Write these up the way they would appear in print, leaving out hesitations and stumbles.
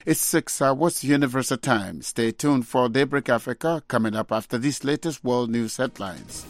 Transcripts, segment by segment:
It's 6 hours Universal Time. Stay tuned for Daybreak Africa coming up after these latest world news headlines.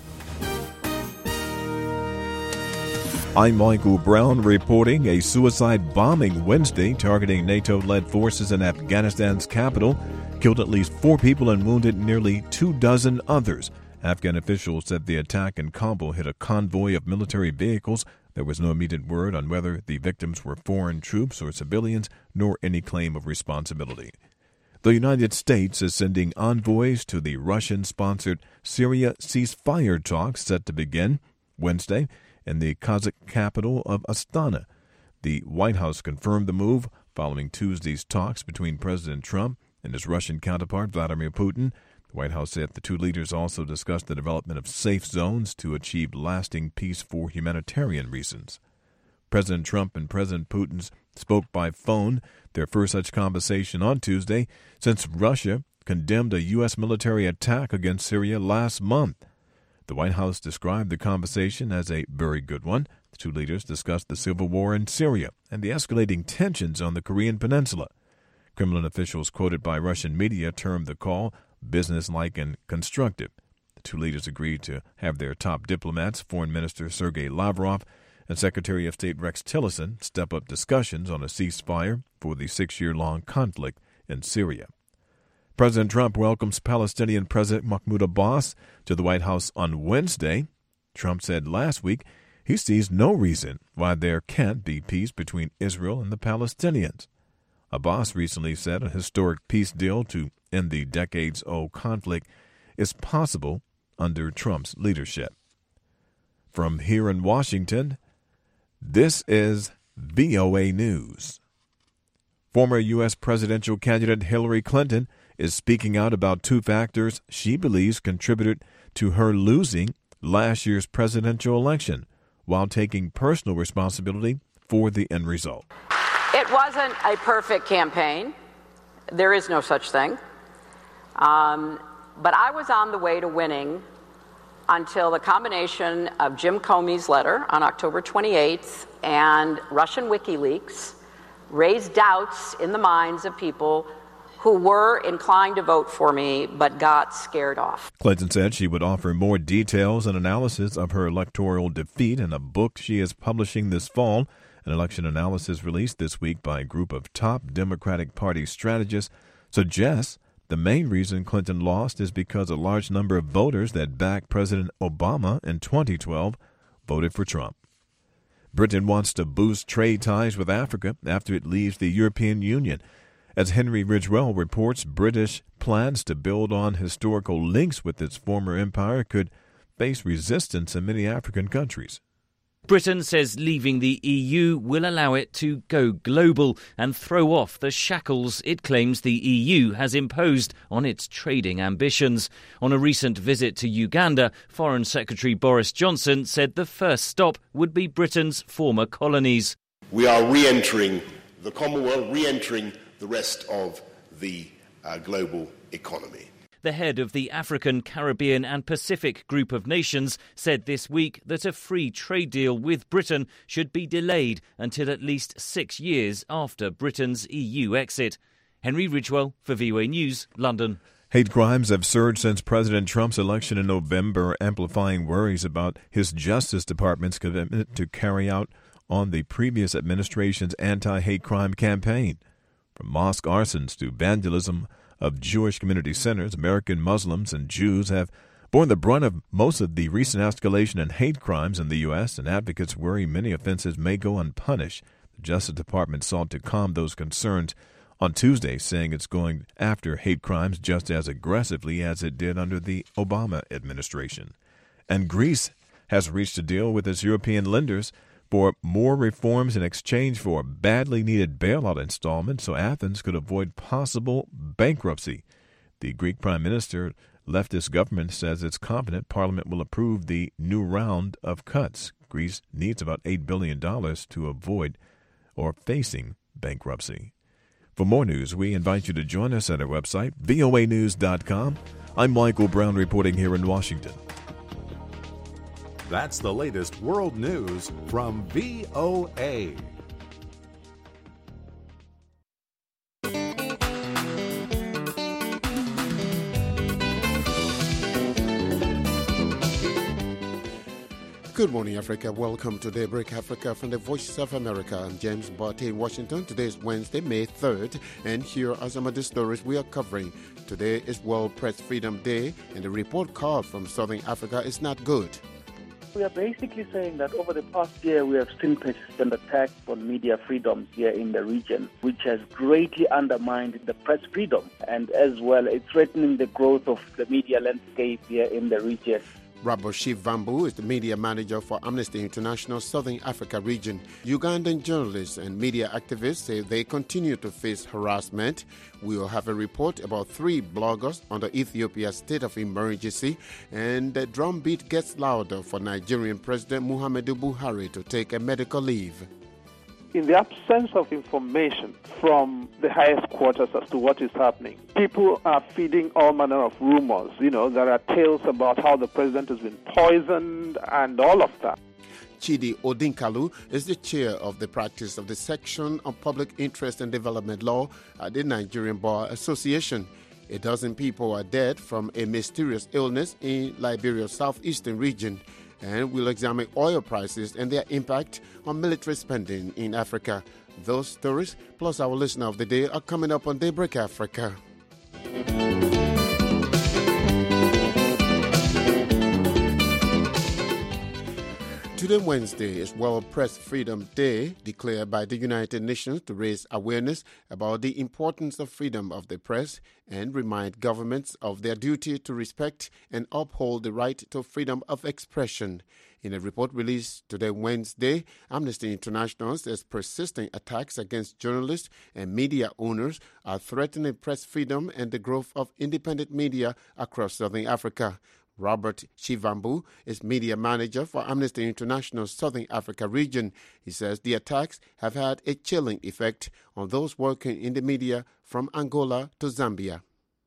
I'm Michael Brown reporting a suicide bombing Wednesday targeting NATO-led forces in Afghanistan's capital killed at least 4 people and wounded nearly 24 others. Afghan officials said the attack in Kabul hit a convoy of military vehicles. There was no immediate word on whether the victims were foreign troops or civilians, nor any claim of responsibility. The United States is sending envoys to the Russian-sponsored Syria ceasefire talks set to begin Wednesday in the Kazakh capital of Astana. The White House confirmed the move following Tuesday's talks between President Trump and his Russian counterpart Vladimir Putin. The White House said the two leaders also discussed the development of safe zones to achieve lasting peace for humanitarian reasons. President Trump and President Putin spoke by phone, their first such conversation on Tuesday since Russia condemned a U.S. military attack against Syria last month. The White House described the conversation as a very good one. The two leaders discussed the civil war in Syria and the escalating tensions on the Korean Peninsula. Kremlin officials quoted by Russian media termed the call businesslike and constructive. The two leaders agreed to have their top diplomats, Foreign Minister Sergei Lavrov and Secretary of State Rex Tillerson, step up discussions on a ceasefire for the 6-year-long conflict in Syria. President Trump welcomes Palestinian President Mahmoud Abbas to the White House on Wednesday. Trump said last week he sees no reason why there can't be peace between Israel and the Palestinians. Abbas recently said a historic peace deal to end the decades-old conflict is possible under Trump's leadership. From here in Washington, this is VOA News. Former U.S. presidential candidate Hillary Clinton is speaking out about 2 factors she believes contributed to her losing last year's presidential election, while taking personal responsibility for the end result. It wasn't a perfect campaign. There is no such thing. But I was on the way to winning until the combination of Jim Comey's letter on October 28th and Russian WikiLeaks raised doubts in the minds of people who were inclined to vote for me but got scared off. Clinton said she would offer more details and analysis of her electoral defeat in a book she is publishing this fall. An election analysis released this week by a group of top Democratic Party strategists suggests the main reason Clinton lost is because a large number of voters that backed President Obama in 2012 voted for Trump. Britain wants to boost trade ties with Africa after it leaves the European Union. As Henry Ridgwell reports, British plans to build on historical links with its former empire could face resistance in many African countries. Britain says leaving the EU will allow it to go global and throw off the shackles it claims the EU has imposed on its trading ambitions. On a recent visit to Uganda, Foreign Secretary Boris Johnson said the first stop would be Britain's former colonies. We are re-entering the Commonwealth, re-entering the rest of the global economy. The head of the African, Caribbean and Pacific group of nations said this week that a free trade deal with Britain should be delayed until at least 6 years after Britain's EU exit. Henry Ridgwell for VOA News, London. Hate crimes have surged since President Trump's election in November, amplifying worries about his Justice Department's commitment to carry out on the previous administration's anti-hate crime campaign. From mosque arsons to vandalism of Jewish community centers, American Muslims and Jews have borne the brunt of most of the recent escalation in hate crimes in the U.S., and advocates worry many offenses may go unpunished. The Justice Department sought to calm those concerns on Tuesday, saying it's going after hate crimes just as aggressively as it did under the Obama administration. And Greece has reached a deal with its European lenders for more reforms in exchange for a badly needed bailout installment so Athens could avoid possible bankruptcy. The Greek Prime Minister leftist government says it's confident Parliament will approve the new round of cuts. Greece needs about $8 billion to avoid or facing bankruptcy. For more news, we invite you to join us at our website, voanews.com. I'm Michael Brown reporting here in Washington. That's the latest world news from VOA. Good morning, Africa. Welcome to Daybreak Africa from the Voice of America. I'm James Barty in Washington. Today is Wednesday, May 3rd, and here are some of the stories we are covering. Today is World Press Freedom Day, and the report card from Southern Africa is not good. We are basically saying that over the past year, we have seen persistent attacks on media freedoms here in the region, which has greatly undermined the press freedom, and as well, it's threatening the growth of the media landscape here in the region. Rabo Shivambu is the media manager for Amnesty International Southern Africa region. Ugandan journalists and media activists say they continue to face harassment. We will have a report about 3 bloggers under Ethiopia's state of emergency, and the drumbeat gets louder for Nigerian President Muhammadu Buhari to take a medical leave. In the absence of information from the highest quarters as to what is happening, people are feeding all manner of rumors. There are tales about how the president has been poisoned and all of that. Chidi Odinkalu is the chair of the practice of the section of public interest and development law at the Nigerian Bar Association. 12 people are dead from a mysterious illness in Liberia's southeastern region. And we'll examine oil prices and their impact on military spending in Africa. Those stories, plus our listener of the day, are coming up on Daybreak Africa. Today, Wednesday, is World Press Freedom Day, declared by the United Nations to raise awareness about the importance of freedom of the press and remind governments of their duty to respect and uphold the right to freedom of expression. In a report released today, Wednesday, Amnesty International says persistent attacks against journalists and media owners are threatening press freedom and the growth of independent media across Southern Africa. Robert Shivambu is media manager for Amnesty International Southern Africa region. He says the attacks have had a chilling effect on those working in the media from Angola to Zambia.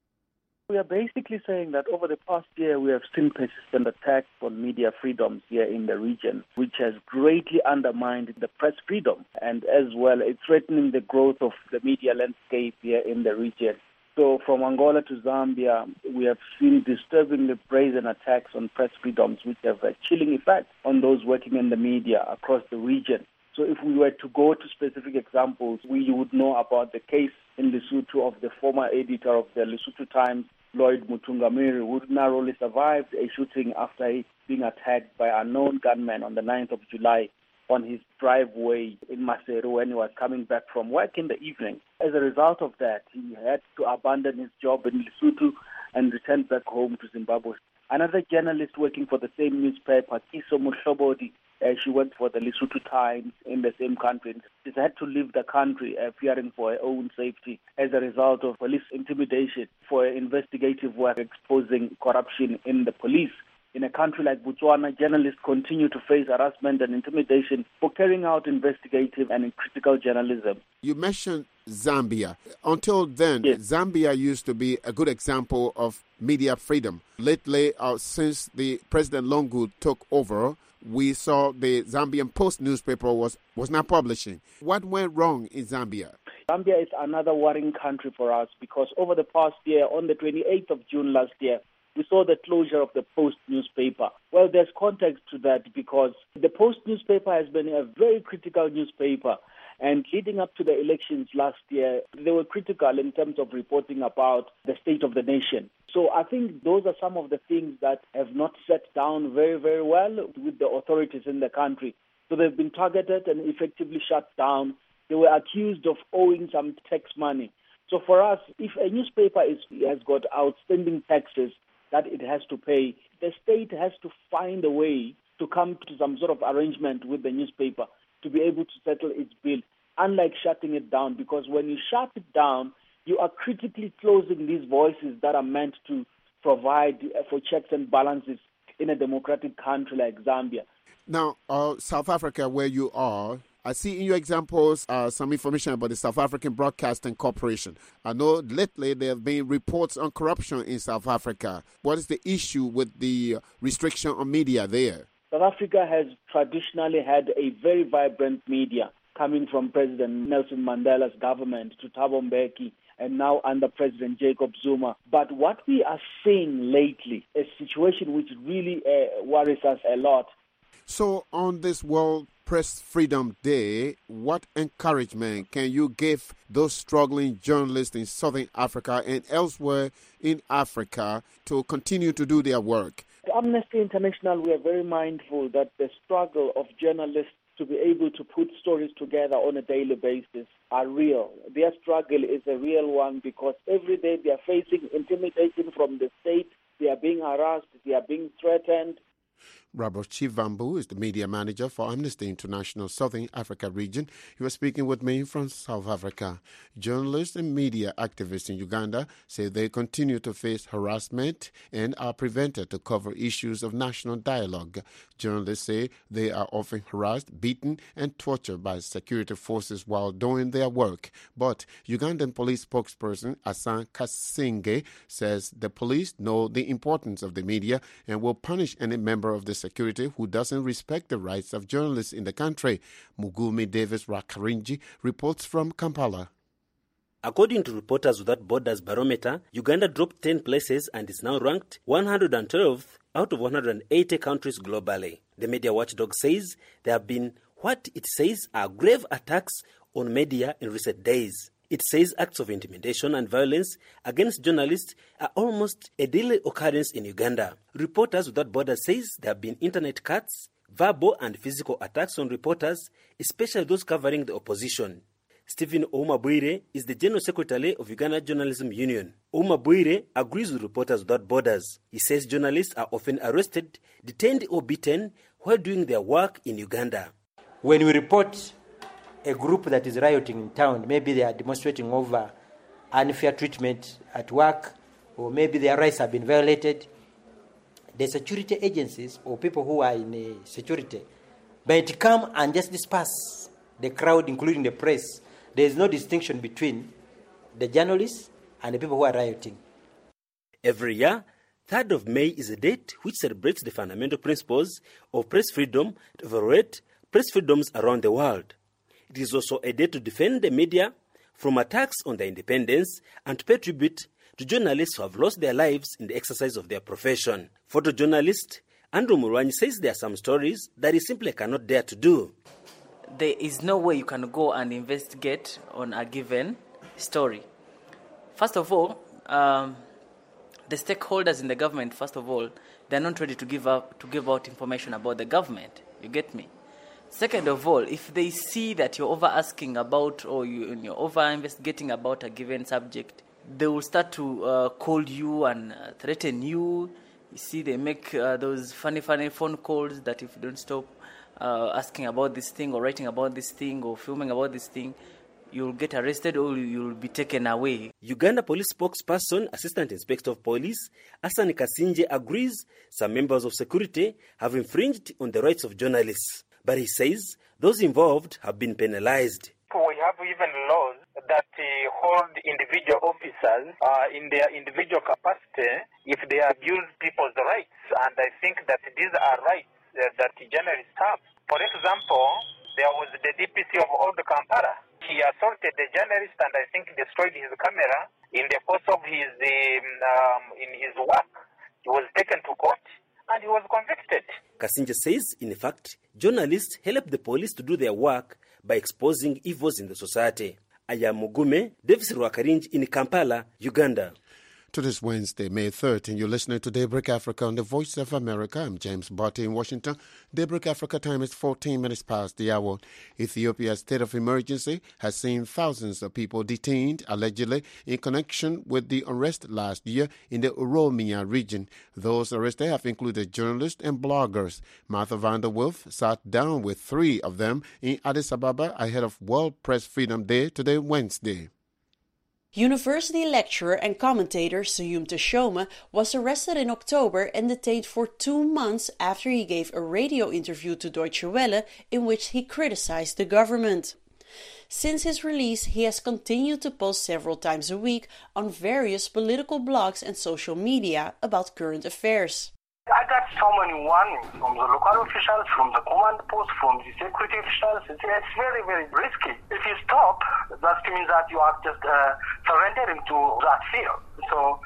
We are basically saying that over the past year, we have seen persistent attacks on media freedoms here in the region, which has greatly undermined the press freedom, and as well, it's threatening the growth of the media landscape here in the region. So from Angola to Zambia, we have seen disturbingly brazen attacks on press freedoms, which have a chilling effect on those working in the media across the region. So if we were to go to specific examples, we would know about the case in Lesotho of the former editor of the Lesotho Times, Lloyd Mutungamiri, who narrowly survived a shooting after being attacked by unknown gunmen on the 9th of July on his driveway in Maseru when he was coming back from work in the evening. As a result of that, he had to abandon his job in Lesotho and return back home to Zimbabwe. Another journalist working for the same newspaper, Kiso Muhlobodi, she worked for the Lesotho Times in the same country. She had to leave the country fearing for her own safety as a result of police intimidation for investigative work exposing corruption in the police. In a country like Botswana, journalists continue to face harassment and intimidation for carrying out investigative and critical journalism. You mentioned Zambia. Until then, yes, Zambia used to be a good example of media freedom. Lately, since the President Lungu took over, we saw the Zambian Post newspaper was not publishing. What went wrong in Zambia? Zambia is another worrying country for us because over the past year, on the 28th of June last year, we saw the closure of the Post newspaper. Well, there's context to that because the Post newspaper has been a very critical newspaper. And leading up to the elections last year, they were critical in terms of reporting about the state of the nation. So I think those are some of the things that have not sat down very, very well with the authorities in the country. So they've been targeted and effectively shut down. They were accused of owing some tax money. So for us, if a newspaper has got outstanding taxes that it has to pay, the state has to find a way to come to some sort of arrangement with the newspaper to be able to settle its bill, unlike shutting it down, because when you shut it down, you are critically closing these voices that are meant to provide for checks and balances in a democratic country like Zambia. Now, South Africa, where you are, I see in your examples some information about the South African Broadcasting Corporation. I know lately there have been reports on corruption in South Africa. What is the issue with the restriction on media there? South Africa has traditionally had a very vibrant media coming from President Nelson Mandela's government to Thabo Mbeki and now under President Jacob Zuma. But what we are seeing lately, a situation which really worries us a lot. So on this World Press Freedom Day, what encouragement can you give those struggling journalists in Southern Africa and elsewhere in Africa to continue to do their work? At Amnesty International, we are very mindful that the struggle of journalists to be able to put stories together on a daily basis are real. Their struggle is a real one because every day they are facing intimidation from the state, they are being harassed, they are being threatened. Robert Chivambu is the media manager for Amnesty International Southern Africa region. He was speaking with me from South Africa. Journalists and media activists in Uganda say they continue to face harassment and are prevented to cover issues of national dialogue. Journalists say they are often harassed, beaten, and tortured by security forces while doing their work. But Ugandan police spokesperson Asan Kasinge says the police know the importance of the media and will punish any member of the security who doesn't respect the rights of journalists in the country. Mugumi Davis Rakarinji reports from Kampala. According to Reporters Without Borders Barometer, Uganda dropped 10 places and is now ranked 112th out of 180 countries globally. The media watchdog says there have been what it says are grave attacks on media in recent days. It says acts of intimidation and violence against journalists are almost a daily occurrence in Uganda. Reporters Without Borders says there have been internet cuts, verbal and physical attacks on reporters, especially those covering the opposition. Stephen Ouma-Bwire is the General Secretary of Uganda Journalism Union. Ouma-Bwire agrees with Reporters Without Borders. He says journalists are often arrested, detained or beaten while doing their work in Uganda. When we report a group that is rioting in town, maybe they are demonstrating over unfair treatment at work, or maybe their rights have been violated, the security agencies or people who are in security might come and just disperse the crowd, including the press. There is no distinction between the journalists and the people who are rioting. Every year, 3rd of May is a date which celebrates the fundamental principles of press freedom to evaluate press freedoms around the world. It is also a day to defend the media from attacks on their independence and to pay tribute to journalists who have lost their lives in the exercise of their profession. Photojournalist Andrew Mulwanyi says there are some stories that he simply cannot dare to do. There is no way you can go and investigate on a given story. First of all, the stakeholders in the government, first of all, they're not ready to give out information about the government. You get me? Second of all, if they see that you're over-asking about or you're over-investigating about a given subject, they will start to call you and threaten you. You see, they make those funny phone calls that if you don't stop asking about this thing or writing about this thing or filming about this thing, you'll get arrested or you'll be taken away. Uganda Police spokesperson, Assistant Inspector of Police, Asan Kasinje agrees some members of security have infringed on the rights of journalists. But he says those involved have been penalized. We have even laws that hold individual officers in their individual capacity if they abuse people's rights. And I think that these are rights that journalists have. For example, there was the DPC of Old Kampala. He assaulted the journalist and I think destroyed his camera. In the course of his work, he was taken to court and he was convicted. Kasinje says, in fact, journalists help the police to do their work by exposing evils in the society. I am Mugume Davis Rwakarinji in Kampala, Uganda. To this Wednesday, May 3rd, and you're listening to Daybreak Africa on the Voice of America. I'm James Barty in Washington. Daybreak Africa time is 14 minutes past the hour. Ethiopia's state of emergency has seen thousands of people detained, allegedly in connection with the unrest last year in the Oromia region. Those arrested have included journalists and bloggers. Martha van der Wolf sat down with 3 of them in Addis Ababa ahead of World Press Freedom Day today, Wednesday. University lecturer and commentator Seyum Teshome was arrested in October and detained for 2 months after he gave a radio interview to Deutsche Welle in which he criticized the government. Since his release, he has continued to post several times a week on various political blogs and social media about current affairs. I got so many warnings from the local officials, from the command post, from the security officials. It's very, very risky. If you stop, that means that you are just surrendering to that fear. So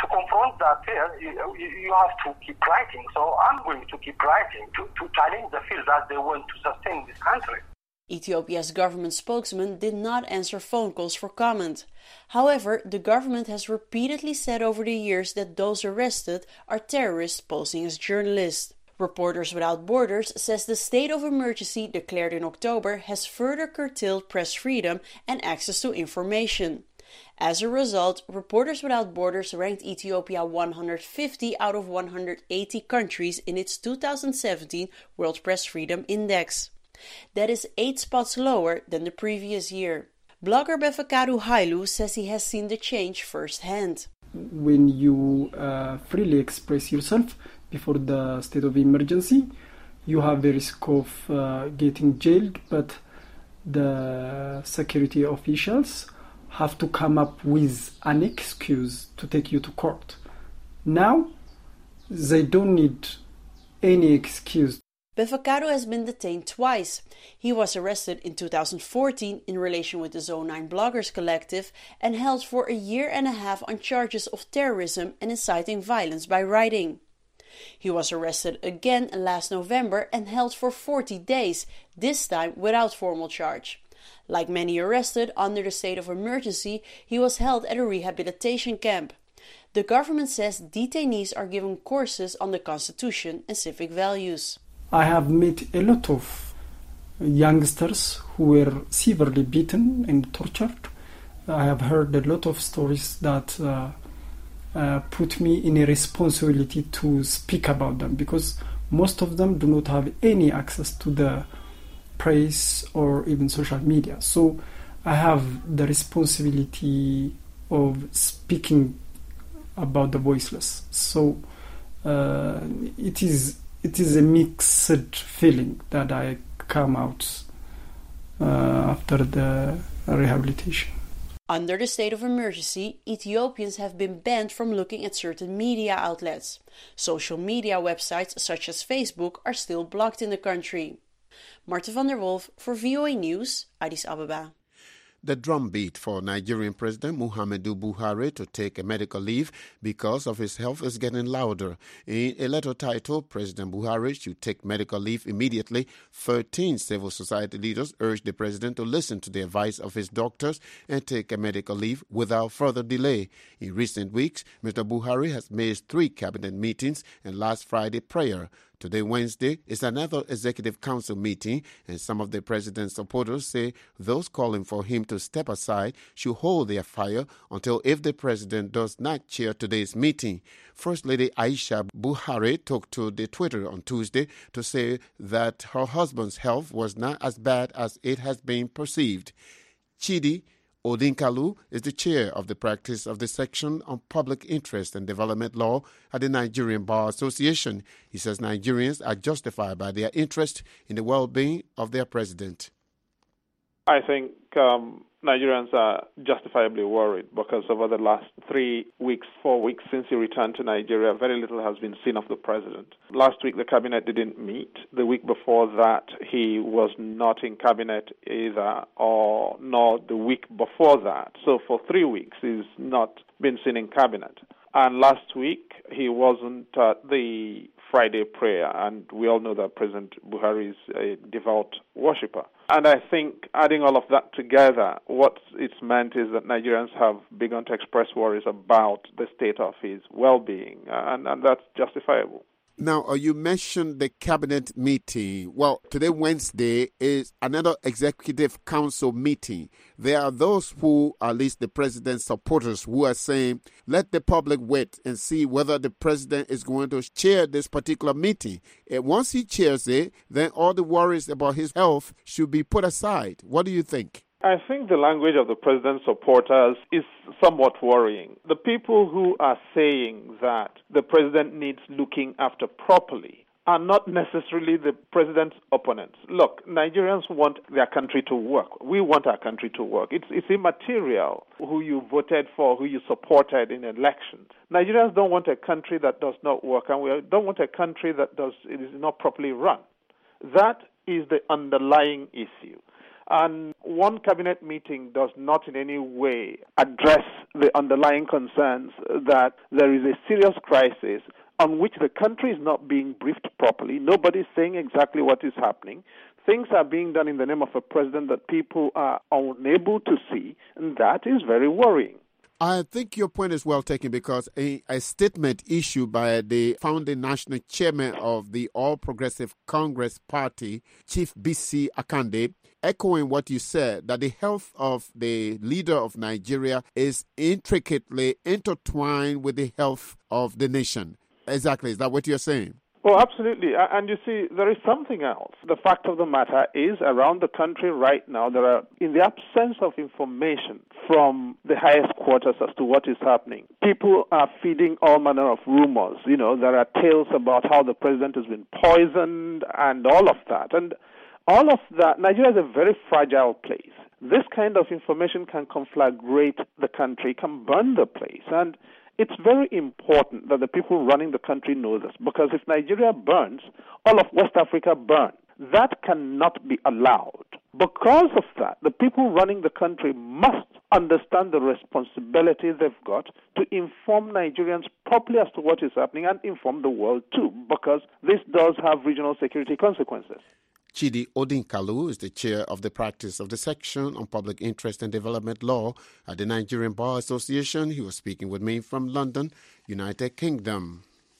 to confront that fear, you have to keep writing. So I'm going to keep writing to challenge the fear that they want to sustain this country. Ethiopia's government spokesman did not answer phone calls for comment. However, the government has repeatedly said over the years that those arrested are terrorists posing as journalists. Reporters Without Borders says the state of emergency declared in October has further curtailed press freedom and access to information. As a result, Reporters Without Borders ranked Ethiopia 150 out of 180 countries in its 2017 World Press Freedom Index. That is 8 spots lower than the previous year. Blogger Befeqadu Hailu says he has seen the change firsthand. When you freely express yourself before the state of emergency, you have the risk of getting jailed, but the security officials have to come up with an excuse to take you to court. Now, they don't need any excuse. Befeqadu has been detained twice. He was arrested in 2014 in relation with the Zone 9 Bloggers Collective and held for a year and a half on charges of terrorism and inciting violence by writing. He was arrested again last November and held for 40 days, this time without formal charge. Like many arrested under the state of emergency, he was held at a rehabilitation camp. The government says detainees are given courses on the Constitution and civic values. I have met a lot of youngsters who were severely beaten and tortured. I have heard a lot of stories that put me in a responsibility to speak about them, because most of them do not have any access to the press or even social media. So I have the responsibility of speaking about the voiceless. So it is a mixed feeling that I come out after the rehabilitation. Under the state of emergency, Ethiopians have been banned from looking at certain media outlets. Social media websites such as Facebook are still blocked in the country. Marta van der Wolf for VOA News, Addis Ababa. The drumbeat for Nigerian President Muhammadu Buhari to take a medical leave because of his health is getting louder. In a letter titled, President Buhari should take medical leave immediately, 13 civil society leaders urged the president to listen to the advice of his doctors and take a medical leave without further delay. In recent weeks, Mr. Buhari has missed 3 cabinet meetings and last Friday prayer. Today, Wednesday, is another Executive Council meeting, and some of the president's supporters say those calling for him to step aside should hold their fire until if the president does not chair today's meeting. First Lady Aisha Buhari took to the Twitter on Tuesday to say that her husband's health was not as bad as it has been perceived. Chidi Odinkalu is the chair of the practice of the section on public interest and development law at the Nigerian Bar Association. He says Nigerians are justified by their interest in the well-being of their president. I think Nigerians are justifiably worried because over the last 4 weeks since he returned to Nigeria, very little has been seen of the president. Last week, the cabinet didn't meet. The week before that, he was not in cabinet either, nor the week before that. So for 3 weeks, he's not been seen in cabinet. And last week, he wasn't at the Friday prayer, and we all know that President Buhari is a devout worshipper. And I think adding all of that together, what it's meant is that Nigerians have begun to express worries about the state of his well-being, and that's justifiable. Now, you mentioned the cabinet meeting. Well, today, Wednesday, is another executive council meeting. There are those who, at least the president's supporters, who are saying, let the public wait and see whether the president is going to chair this particular meeting. And once he chairs it, then all the worries about his health should be put aside. What do you think? I think the language of the president's supporters is somewhat worrying. The people who are saying that the president needs looking after properly are not necessarily the president's opponents. Look, Nigerians want their country to work. We want our country to work. It's immaterial who you voted for, who you supported in elections. Nigerians don't want a country that does not work, and we don't want a country that is not properly run. That is the underlying issue. And one cabinet meeting does not in any way address the underlying concerns that there is a serious crisis on which the country is not being briefed properly. Nobody's saying exactly what is happening. Things are being done in the name of a president that people are unable to see, and that is very worrying. I think your point is well taken, because a statement issued by the founding national chairman of the All Progressive Congress Party, Chief B.C. Akande, echoing what you said, that the health of the leader of Nigeria is intricately intertwined with the health of the nation. Exactly. Is that what you're saying? Oh, absolutely. And you see, there is something else. The fact of the matter is, around the country right now, there are, in the absence of information from the highest quarters as to what is happening, people are feeding all manner of rumors. You know, there are tales about how the president has been poisoned and all of that. And all of that, Nigeria is a very fragile place. This kind of information can conflagrate the country, can burn the place. And it's very important that the people running the country know this, because if Nigeria burns, all of West Africa burns. That cannot be allowed. Because of that, the people running the country must understand the responsibility they've got to inform Nigerians properly as to what is happening, and inform the world too, because this does have regional security consequences. Chidi Odinkalu is the chair of the practice of the section on public interest and development law at the Nigerian Bar Association. He was speaking with me from London, United Kingdom.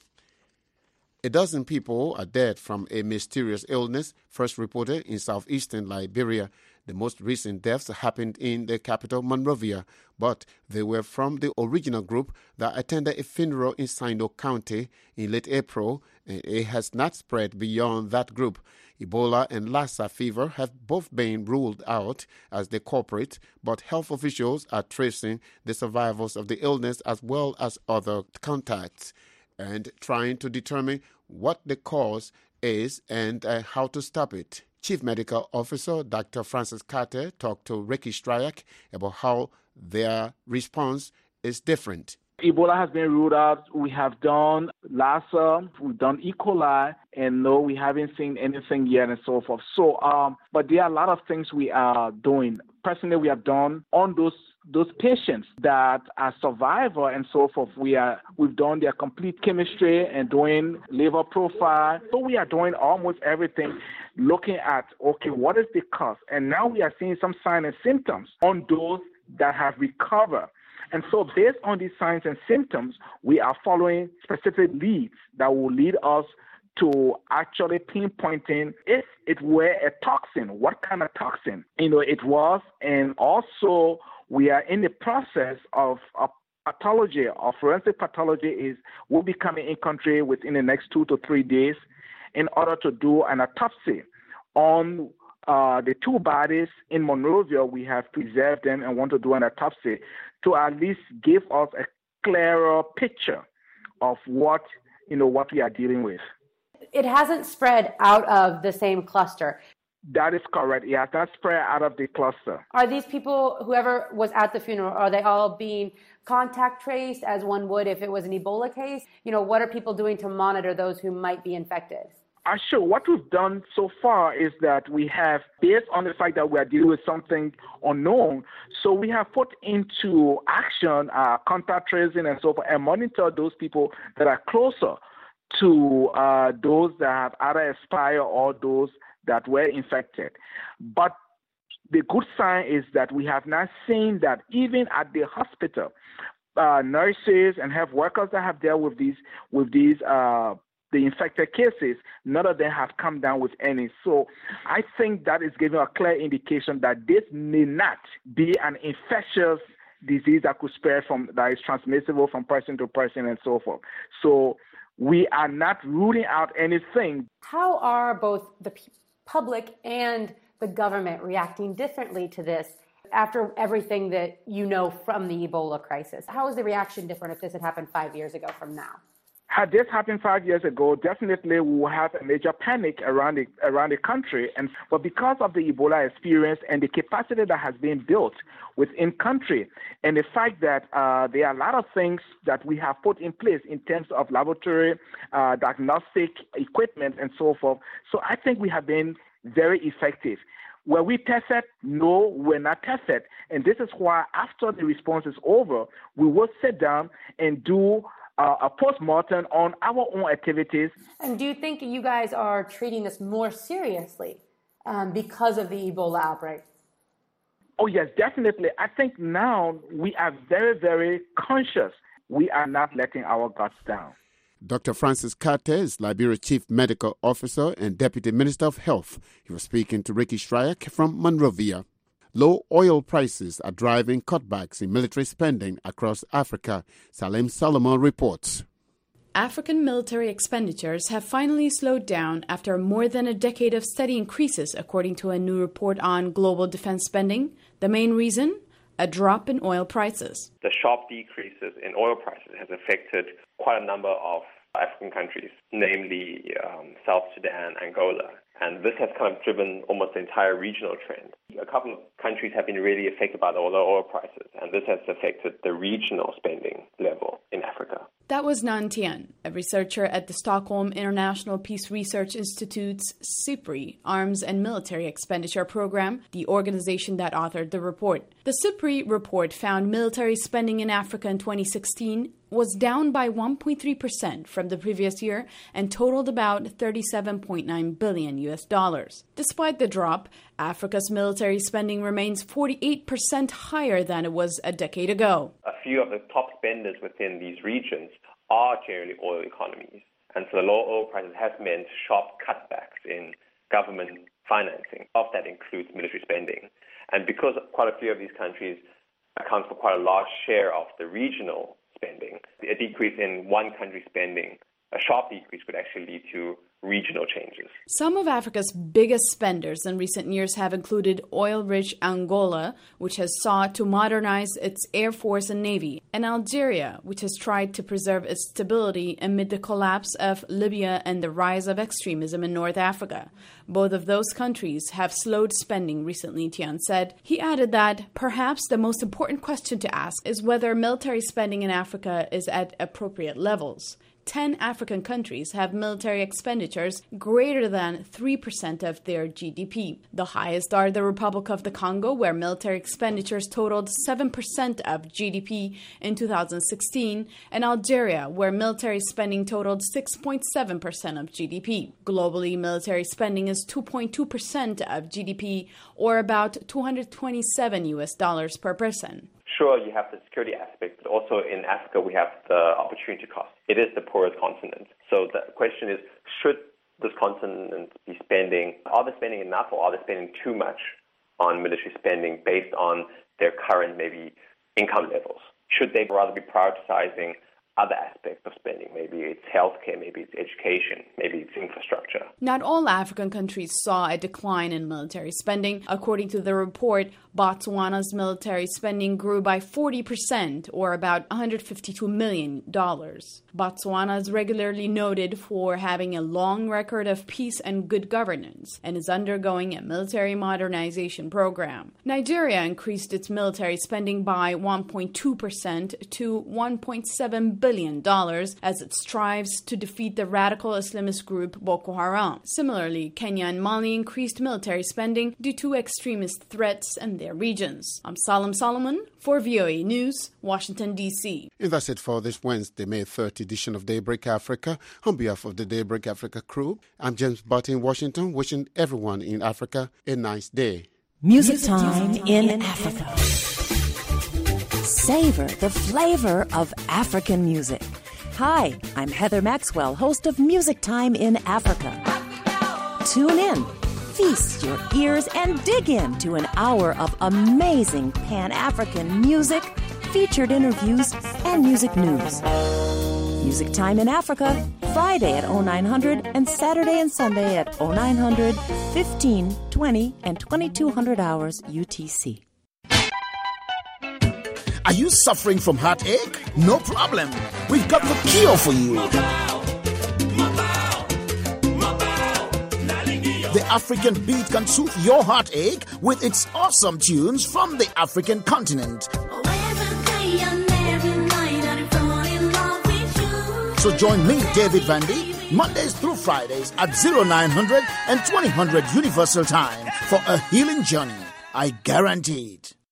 12 people are dead from a mysterious illness first reported in southeastern Liberia. The most recent deaths happened in the capital, Monrovia, but they were from the original group that attended a funeral in Sino County in late April, and it has not spread beyond that group. Ebola and Lassa fever have both been ruled out as the culprit, but health officials are tracing the survivors of the illness as well as other contacts and trying to determine what the cause is and how to stop it. Chief Medical Officer Dr. Francis Carter talked to Ricky Stryak about how their response is different. Ebola has been ruled out. We have done Lassa, we've done E. coli, and no, we haven't seen anything yet and so forth. So, but there are a lot of things we are doing. Personally, we have done on those patients that are survivor and so forth. We've done their complete chemistry and doing liver profile. So we are doing almost everything, looking at, okay, what is the cause? And now we are seeing some signs and symptoms on those that have recovered. And so based on these signs and symptoms, we are following specific leads that will lead us to actually pinpointing if it were a toxin, what kind of toxin, it was. And also we are in the process of pathology, or forensic pathology will be coming in country within the next 2 to 3 days in order to do an autopsy on the two bodies in Monrovia. We have preserved them and want to do an autopsy to at least give us a clearer picture of what we are dealing with. It hasn't spread out of the same cluster. That is correct. Yeah, that's spread out of the cluster. Are these people, whoever was at the funeral, are they all being contact traced as one would if it was an Ebola case? What are people doing to monitor those who might be infected? Sure. What we've done so far is that we have, based on the fact that we are dealing with something unknown, so we have put into action contact tracing and so forth, and monitor those people that are closer to those that have either expired or those that were infected. But the good sign is that we have not seen that even at the hospital, nurses and health workers that have dealt with these the infected cases, none of them have come down with any. So I think that is giving a clear indication that this may not be an infectious disease that could spread that is transmissible from person to person and so forth. So we are not ruling out anything. How are both the public and the government reacting differently to this after everything that from the Ebola crisis? How is the reaction different if this had happened 5 years ago from now? Had this happened 5 years ago, definitely we will have a major panic around the country. But because of the Ebola experience and the capacity that has been built within country, and the fact that there are a lot of things that we have put in place in terms of laboratory, diagnostic equipment, and so forth. So I think we have been very effective. Were we tested? No, we're not tested. And this is why after the response is over, we will sit down and do a post-mortem on our own activities. And do you think you guys are treating this more seriously because of the Ebola outbreak? Oh, yes, definitely. I think now we are very, very conscious. We are not letting our guards down. Dr. Francis Carter is Liberia Chief Medical Officer and Deputy Minister of Health. He was speaking to Ricky Schreier from Monrovia. Low oil prices are driving cutbacks in military spending across Africa. Salim Solomon reports. African military expenditures have finally slowed down after more than a decade of steady increases, according to a new report on global defense spending. The main reason? A drop in oil prices. The sharp decreases in oil prices has affected quite a number of African countries, namely South Sudan, Angola. And this has kind of driven almost the entire regional trend. A couple of countries have been really affected by the low oil prices, and this has affected the regional spending level in Africa. That was Nan Tien, a researcher at the Stockholm International Peace Research Institute's SIPRI, Arms and Military Expenditure Program, the organization that authored the report. The SIPRI report found military spending in Africa in 2016 was down by 1.3% from the previous year and totaled about $37.9 billion. Despite the drop, Africa's military spending remains 48% higher than it was a decade ago. A few of the top spenders within these regions are generally oil economies. And so the low oil prices have meant sharp cutbacks in government financing. Of that includes military spending. And because quite a few of these countries account for quite a large share of the regional spending, a decrease in one country's spending, a sharp decrease, could actually lead to regional changes. Some of Africa's biggest spenders in recent years have included oil-rich Angola, which has sought to modernize its air force and navy, and Algeria, which has tried to preserve its stability amid the collapse of Libya and the rise of extremism in North Africa. Both of those countries have slowed spending recently, Tian said. He added that perhaps the most important question to ask is whether military spending in Africa is at appropriate levels. 10 African countries have military expenditures greater than 3% of their GDP. The highest are the Republic of the Congo, where military expenditures totaled 7% of GDP in 2016, and Algeria, where military spending totaled 6.7% of GDP. Globally, military spending is 2.2% of GDP, or about $227 per person. Sure, you have the security aspect, but also in Africa we have the opportunity cost. It is the poorest continent. So the question is, should this continent be spending, are they spending enough or are they spending too much on military spending based on their current maybe income levels? Should they rather be prioritizing other aspects of spending? Maybe it's healthcare, maybe it's education, maybe it's infrastructure. Not all African countries saw a decline in military spending. According to the report, Botswana's military spending grew by 40%, or about $152 million. Botswana is regularly noted for having a long record of peace and good governance and is undergoing a military modernization program. Nigeria increased its military spending by 1.2% to $1.7 billion as it strives to defeat the radical Islamist group Boko Haram. Similarly, Kenya and Mali increased military spending due to extremist threats in their regions. I'm Salim Solomon for VOA News, Washington, D.C. And that's it for this Wednesday, May 3rd edition of Daybreak Africa. On behalf of the Daybreak Africa crew, I'm James Butt in Washington, wishing everyone in Africa a nice day. Music time in Africa. Savor the flavor of African music. Hi, I'm Heather Maxwell, host of Music Time in Africa. Tune in, feast your ears, and dig into an hour of amazing Pan-African music, featured interviews, and music news. Music Time in Africa, Friday at 0900 and Saturday and Sunday at 0900, 15, 20, and 2200 hours UTC. Are you suffering from heartache? No problem. We've got the cure for you. The African beat can soothe your heartache with its awesome tunes from the African continent. So join me, David Vandy, Mondays through Fridays at 0900 and 2000 Universal Time for a healing journey. I guarantee it.